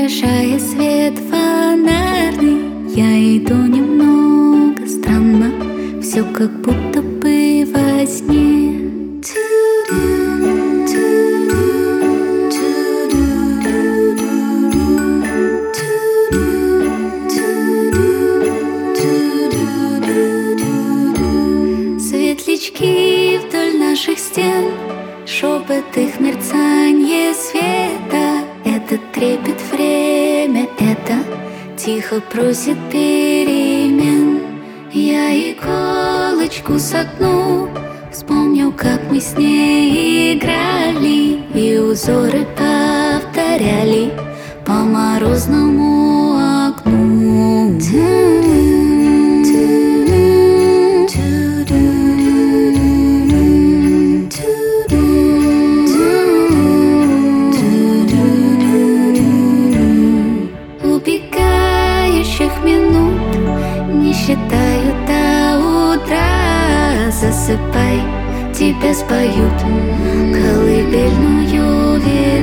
отражая свет фонарный. Я иду немного странно, все как будто бы во сне. Светлячки вдоль наших стен, шепот их мерцанье света. Это трепет время, это тихо просит перемен. Я иголочку согну, вспомню, как мы с ней играли, и узоры повторяли по морозному окну. Убегающих минут не считаю до утра. Засыпай, тебя споют колыбельную веру.